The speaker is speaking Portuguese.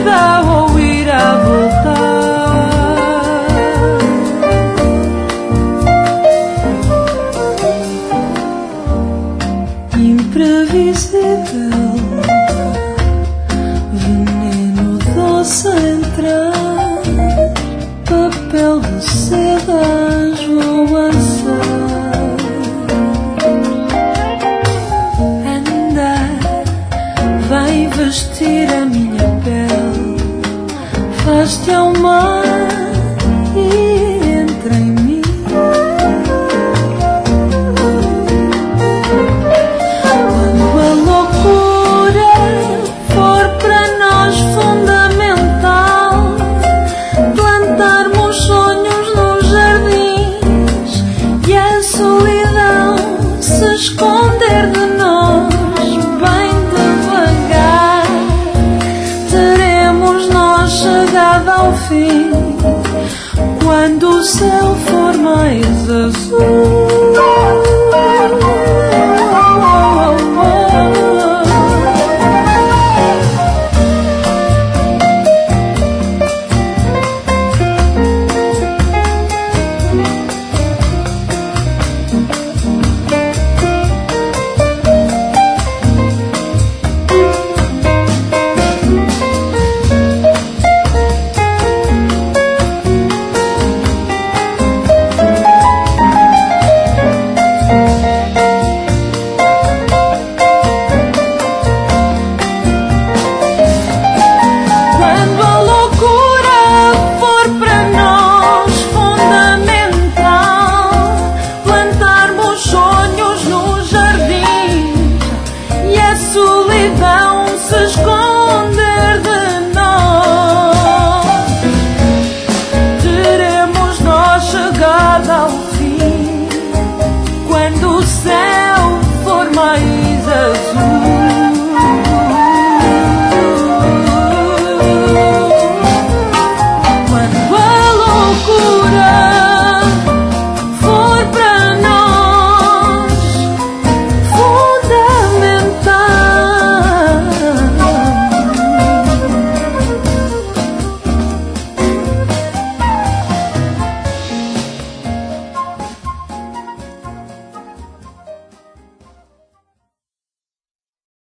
vida ou irá voltar. Imprevisível, veneno doce a entrar, papel de sedas vou assar. Andar vai vestir a minha pele, faz-te ao mar e entra em mim. Quando a loucura for para nós fundamental, plantarmos sonhos nos jardins e a solidão se esconder de nós, bem devagar teremos nós chegado ao fim, quando o céu for mais azul.